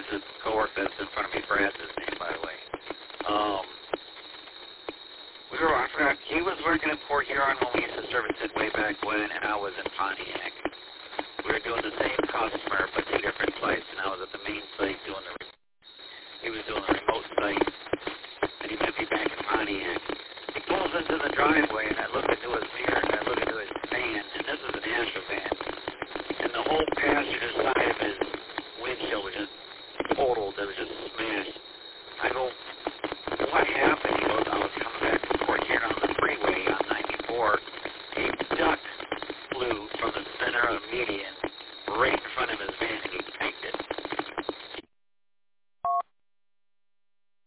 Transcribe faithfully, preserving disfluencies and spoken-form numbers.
a coworker that's in front of me. Brad's his name, by the way. Um, we were, I forgot, he was working in Port Huron when we used to service it way back when, and I was in Pontiac. We were doing the same customer, but two different sites, and I was at the main site doing the, he was doing the remote site.